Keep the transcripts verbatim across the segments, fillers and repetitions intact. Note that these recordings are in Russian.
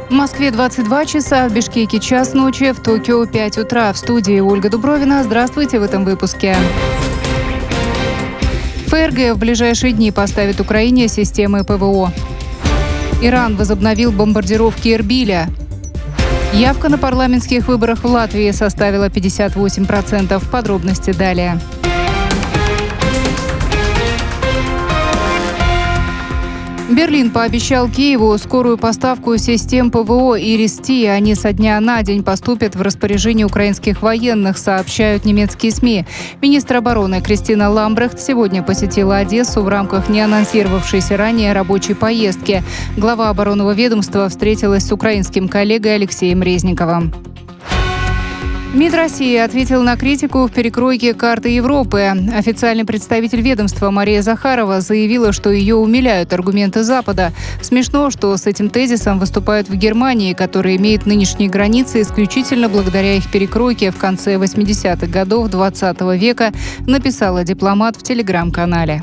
В Москве двадцать два часа, в Бишкеке час ночи, в Токио пять утра. В студии Ольга Дубровина. Здравствуйте в этом выпуске. ФРГ в ближайшие дни поставит Украине системы ПВО. Иран возобновил бомбардировки Эрбиля. Явка на парламентских выборах в Латвии составила пятьдесят восемь процентов. Подробности далее. Берлин пообещал Киеву скорую поставку систем ПВО «Ирис-Ти». Они со дня на день поступят в распоряжение украинских военных, сообщают немецкие СМИ. Министр обороны Кристина Ламбрехт сегодня посетила Одессу в рамках неанонсировавшейся ранее рабочей поездки. Глава оборонного ведомства встретилась с украинским коллегой Алексеем Резниковым. МИД России ответил на критику в перекройке карты Европы. Официальный представитель ведомства Мария Захарова заявила, что ее умиляют аргументы Запада. Смешно, что с этим тезисом выступают в Германии, которая имеет нынешние границы исключительно благодаря их перекройке в конце восьмидесятых годов двадцатого века, написала дипломат в телеграм-канале.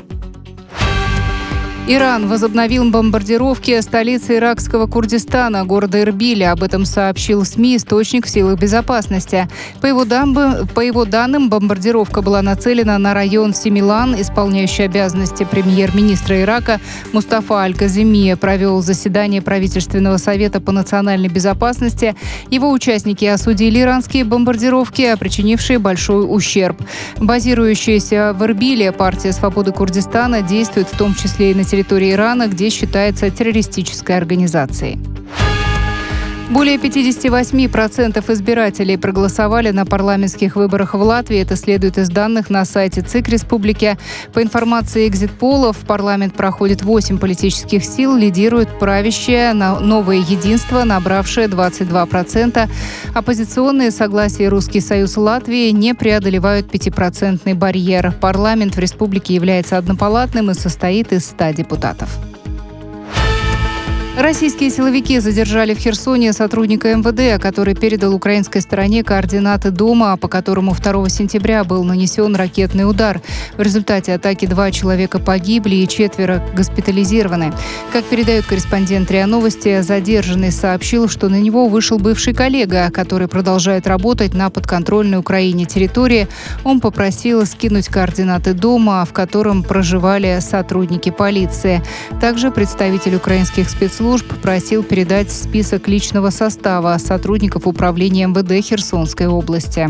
Иран возобновил бомбардировки столицы иракского Курдистана, города Эрбиля. Об этом сообщил СМИ источник в силах безопасности. По его, дам... По его данным, бомбардировка была нацелена на район Семилан. Исполняющий обязанности премьер-министра Ирака Мустафа Аль-Каземи провел заседание правительственного совета по национальной безопасности. Его участники осудили иранские бомбардировки, причинившие большой ущерб. Базирующаяся в Эрбиле партия «Свободы Курдистана» действует в том числе и на территории территории Ирана, где считается террористической организацией. Более пятьдесят восемь процентов избирателей проголосовали на парламентских выборах в Латвии. Это следует из данных на сайте ЦИК Республики. По информации экзит-полов, в парламент проходит восемь политических сил. Лидирует правящее «Новое единство», набравшее двадцать два процента. Оппозиционные «Согласие» и «Русский союз Латвии» не преодолевают пятипроцентный барьер. Парламент в республике является однопалатным и состоит из ста депутатов. Российские силовики задержали в Херсоне сотрудника эм вэ дэ, который передал украинской стороне координаты дома, по которому второго сентября был нанесен ракетный удар. В результате атаки два человека погибли и четверо госпитализированы. Как передает корреспондент РИА Новости, задержанный сообщил, что на него вышел бывший коллега, который продолжает работать на подконтрольной Украине территории. Он попросил скинуть координаты дома, в котором проживали сотрудники полиции. Также представитель украинских спецслужб просил передать список личного состава сотрудников управления эм вэ дэ Херсонской области.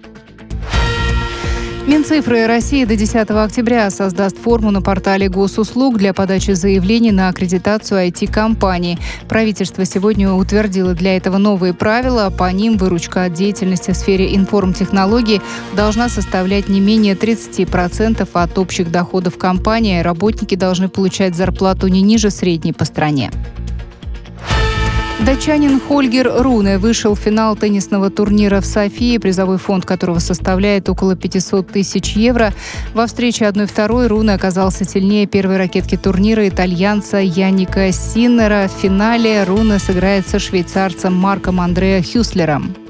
Минцифры России до десятого октября создаст форму на портале госуслуг для подачи заявлений на аккредитацию ай ти-компаний. Правительство сегодня утвердило для этого новые правила. По ним выручка от деятельности в сфере информтехнологий должна составлять не менее тридцать процентов от общих доходов компании. Работники должны получать зарплату не ниже средней по стране. Датчанин Хольгер Руне вышел в финал теннисного турнира в Софии, призовой фонд которого составляет около пятьсот тысяч евро. Во встрече одна-второй Руне оказался сильнее первой ракетки турнира итальянца Янника Синнера. В финале Руне сыграет со швейцарцем Марком Андреа Хюслером.